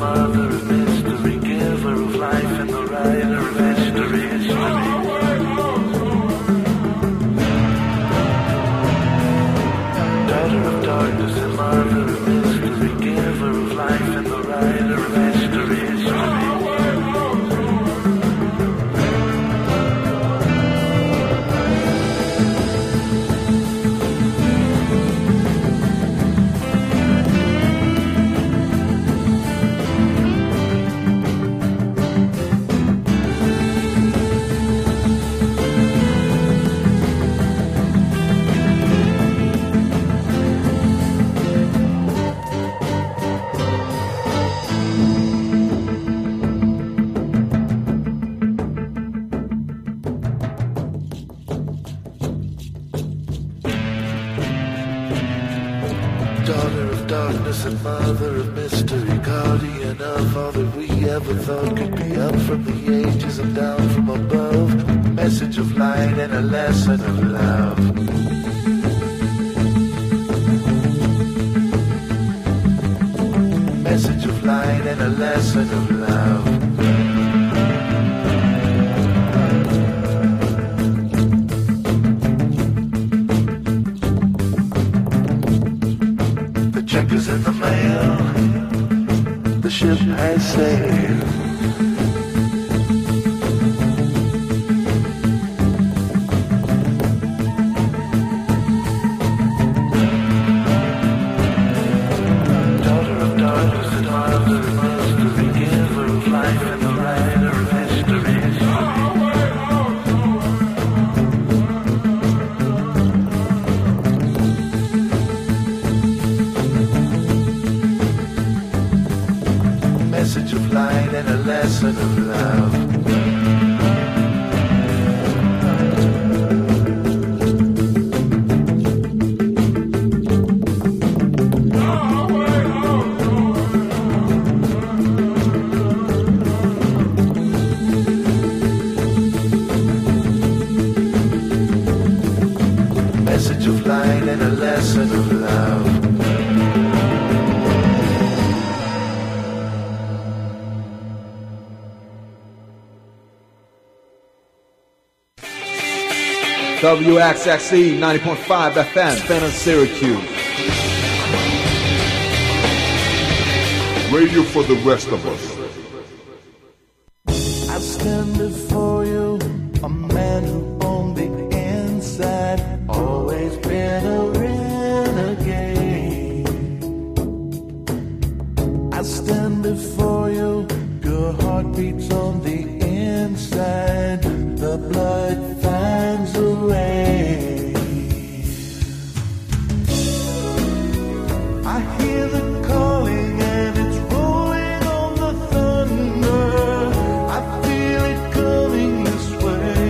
mother of mystery, giver of life and the writer of history. Daughter of darkness and mother of mystery, giver of life and the writer of history. And mother of mystery, guardian of all that we ever thought could be up from the ages and down from above. Message of light and a lesson of love. Message of light and a lesson of love. Checkers in the mail, the ship has sailed. Daughter of darkness and mother of mystery, giver of life and the writer of history. Message of light and a lesson of love. Message of light and a lesson of love. WXXE 90.5 FM, Fenton, Syracuse. Radio for the rest of us. I stand before you, a man who on the inside always been a renegade. I stand before you, your heart beats on the inside, the blood finds a way. I hear the calling and it's rolling on the thunder. I feel it coming this way.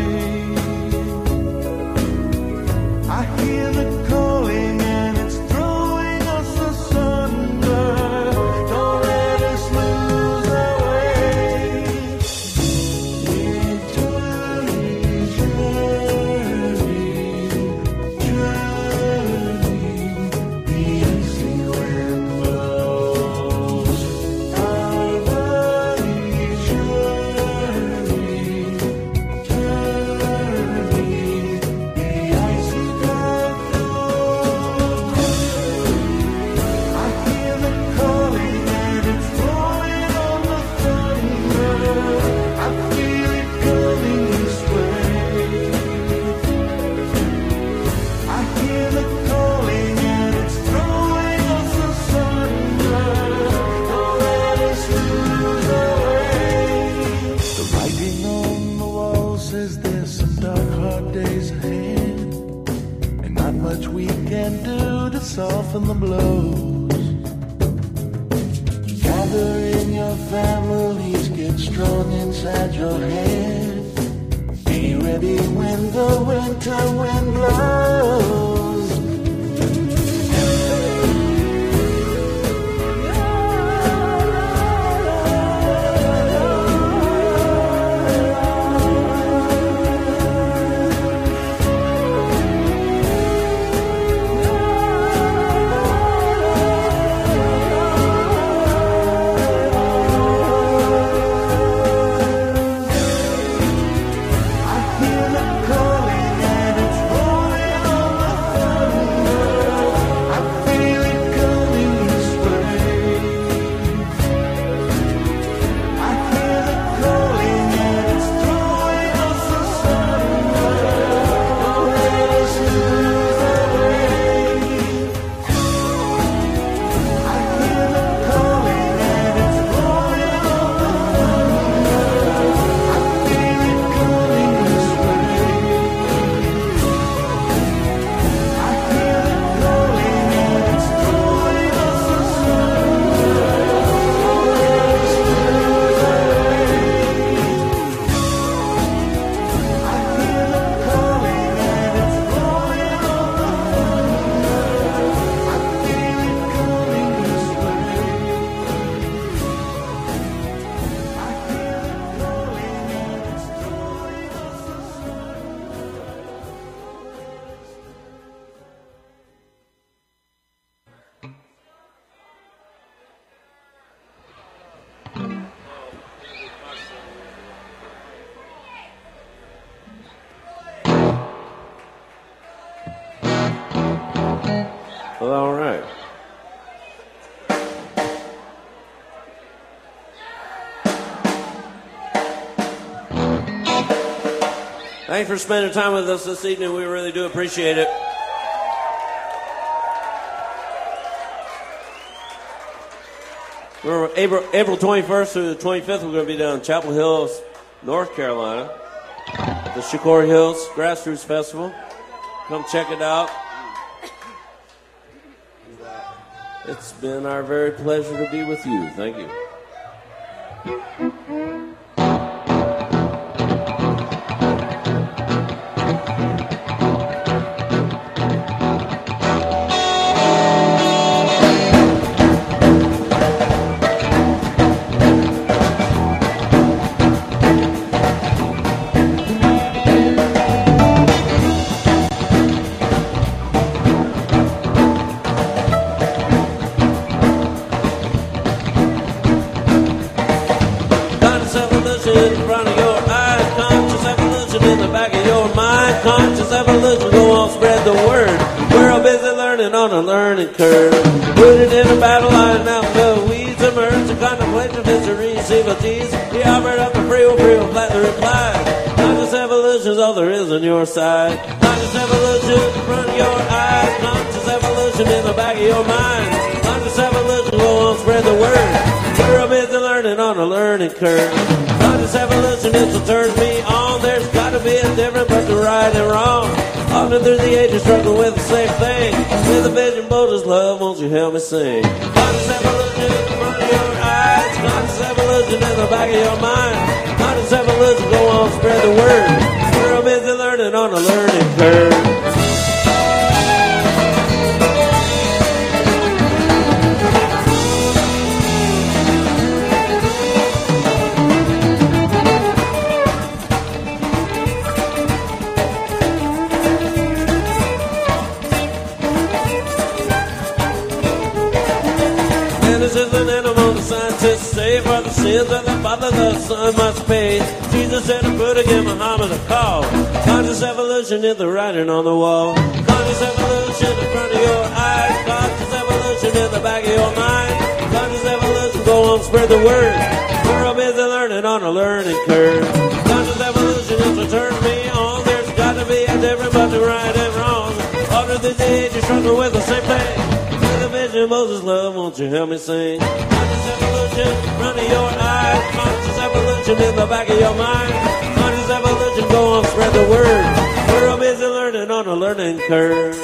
I hear the calling and it's throwing us asunder. Don't let us lose our way. Soften the blows. Gather in your families, get strong inside your head. Be ready when the winter wind blows. Well, all right. Thanks for spending time with us this evening. We really do appreciate it. We're April 21st through the 25th, we're going to be down in Chapel Hill, North Carolina, the Shikori Hills Grassroots Festival. Come check it out. It's been our very pleasure to be with you. Thank you. On a learning curve, rooted in a battle line, now the weeds emerge to contemplate the mysteries, evilities. He offered up a free will flat the reply. Conscious evolution's all there is on your side. Conscious evolution in front of your eyes. Conscious evolution in the back of your mind. Conscious evolution, go on, spread the word. We're a busy learning on a learning curve. Conscious evolution is what turns me on. There's gotta be a difference between right and wrong. Often through the ages struggle with the same thing. With a vision bold as love, won't you help me sing? Conscious evolution in front of your eyes. Conscious evolution in the back of your mind. Conscious evolution, go on, spread the word. We're a busy learning on a learning curve. For the sins of the Father, the Son must pay. Jesus said to put again Muhammad a call. Conscious evolution is the writing on the wall. Conscious evolution in front of your eyes. Conscious evolution in the back of your mind. Conscious evolution, go on, spread the word. We're all busy learning on a learning curve. Conscious evolution is what turns me on. There's got to be a difference between right and wrong. All through this age, you struggle with the same thing. With the vision, Moses' love, won't you help me sing? Conscious evolution in front of your eyes. Conscious evolution in the back of your mind. Conscious evolution, go on, spread the word. We're all busy learning on a learning curve.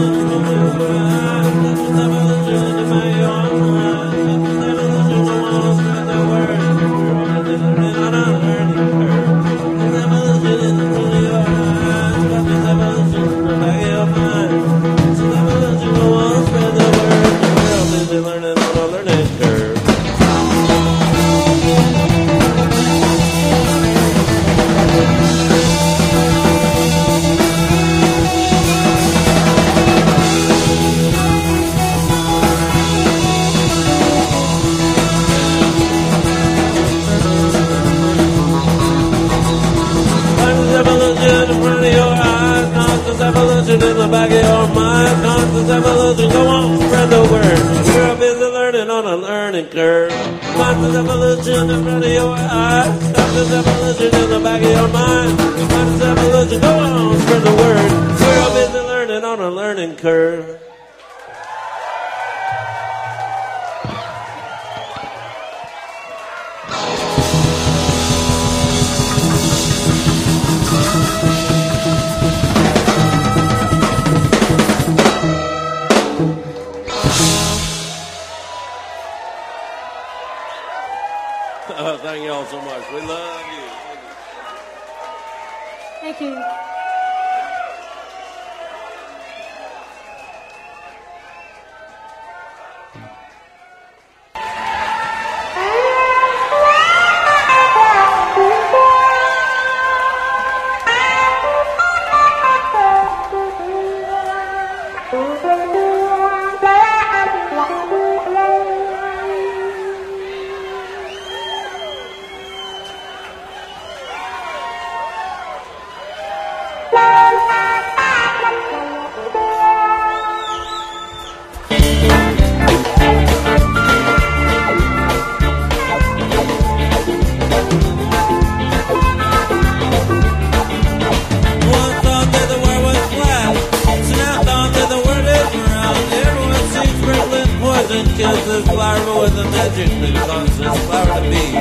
In the back of your mind, conscious evolution, go on, spread the word. You're busy learning on a learning curve. Conscious evolution in front of your eyes, conscious evolution in the back of your mind. Conscious evolution, go on, spread the word. You're busy learning on a learning curve. Thank you all so much. We love you. Thank you. Kills this flower with a magic that causes this flower to be.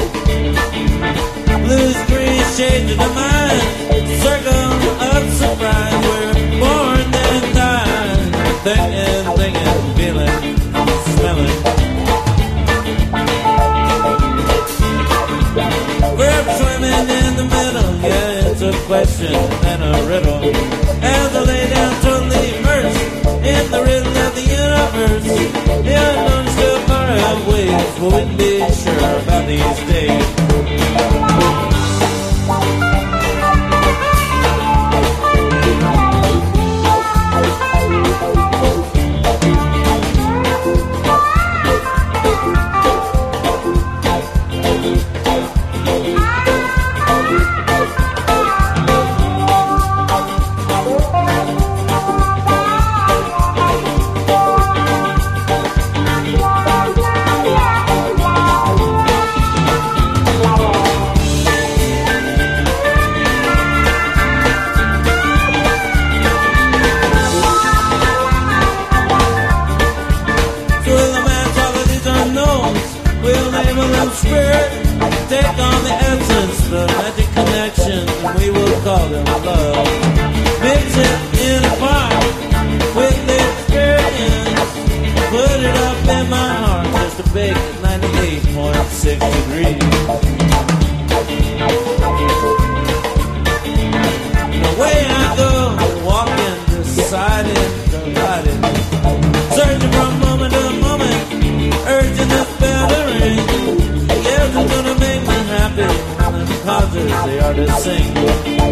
Blues, green, shades of the mind, circle of surprise. We're born and die, thinking, feeling, smelling. We're swimming in the middle, yeah, it's a question and a riddle. As I lay down totally immersed in the rhythm of the universe. The unknown still far away, but we wouldn't be sure about these days. Take on the essence, the magic connection, we will call them love. Mix it in a pot with the experience. Put it up in my heart, just a bake at 98.6 degrees. The way I go, walking, deciding, divided, searching from moment to moment, urging this bell to ring. Yes, it's gonna make me happy, and the concerts they are to sing.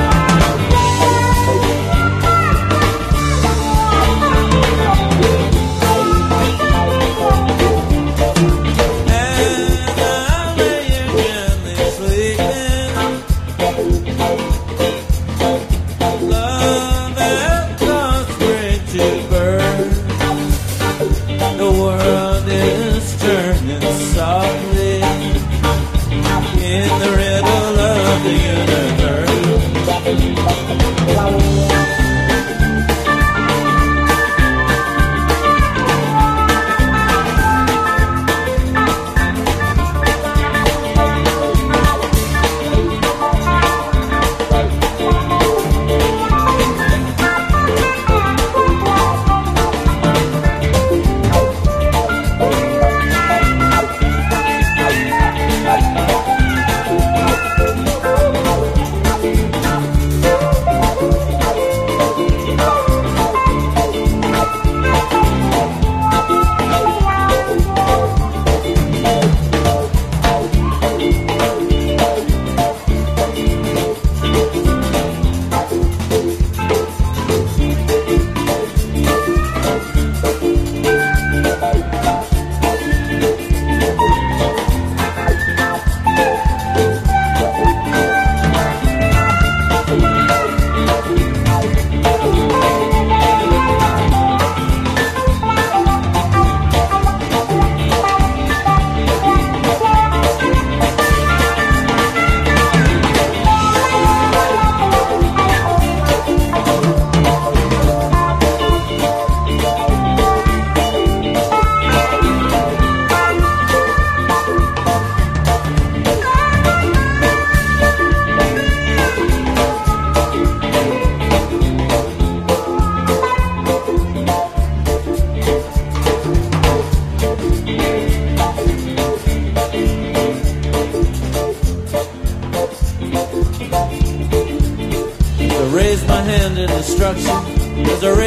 And I'm laying gently sleeping. Love has gone straight to burn. The world is turning softly in the riddle of the universe.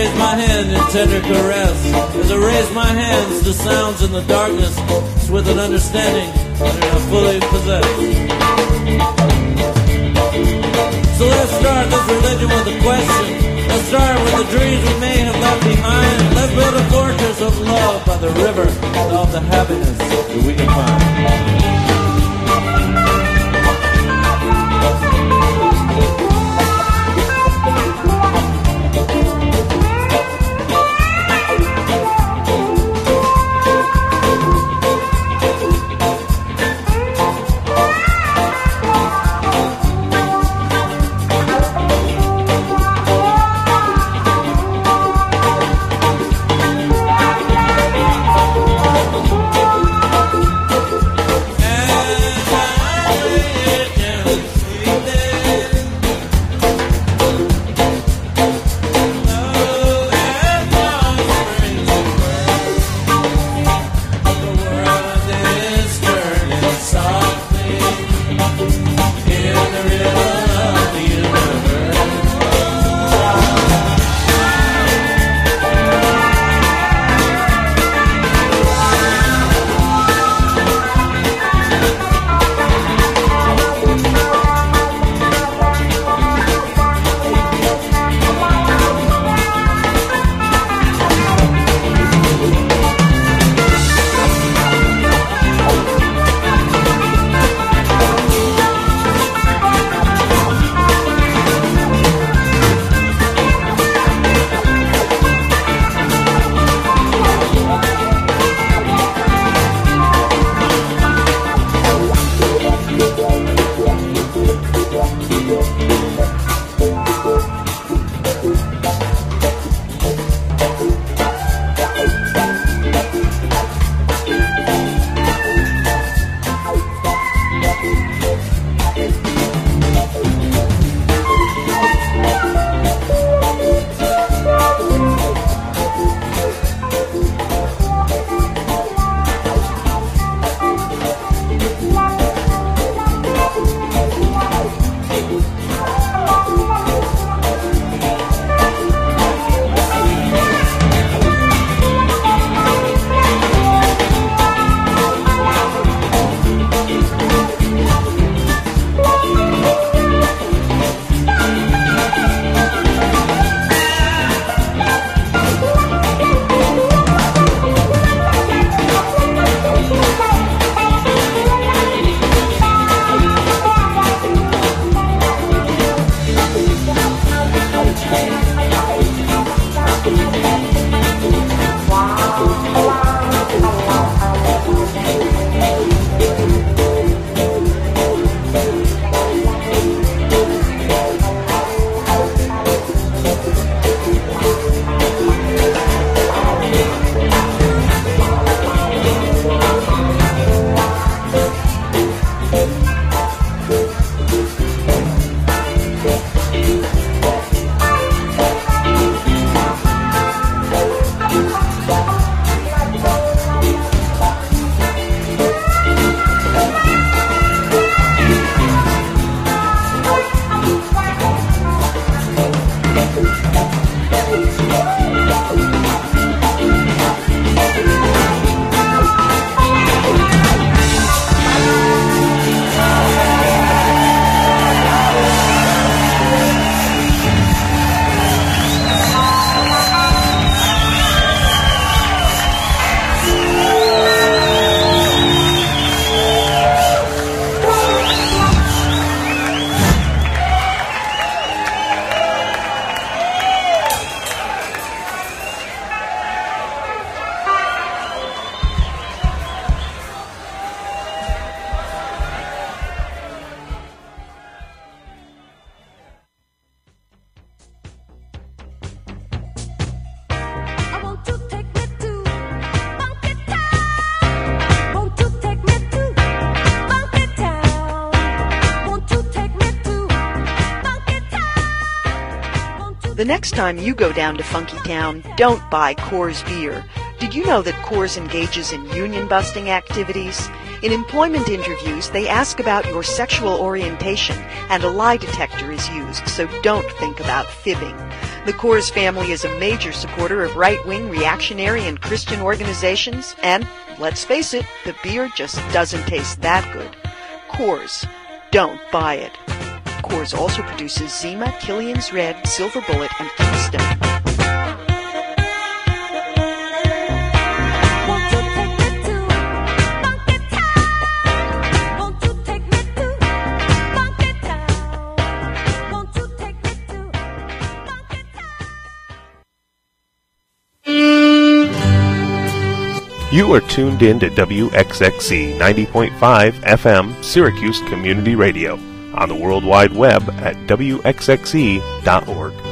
raise my hand in tender caress, as I raise my hands to sounds in the darkness, it's with an understanding that I fully possess. So let's start this religion with a question. Let's start with the dreams we may have left behind. Let's build a fortress of love by the river with all the happiness that we can find. The next time you go down to Funky Town, don't buy Coors beer. Did you know that Coors engages in union-busting activities? In employment interviews, they ask about your sexual orientation, and a lie detector is used, so don't think about fibbing. The Coors family is a major supporter of right-wing, reactionary, and Christian organizations, and, let's face it, the beer just doesn't taste that good. Coors. Don't buy it. Coors also produces Zima, Killian's Red, Silver Bullet, and Keystone. You are tuned in to WXXC 90.5 FM Syracuse Community Radio on the World Wide Web at WXXE.org.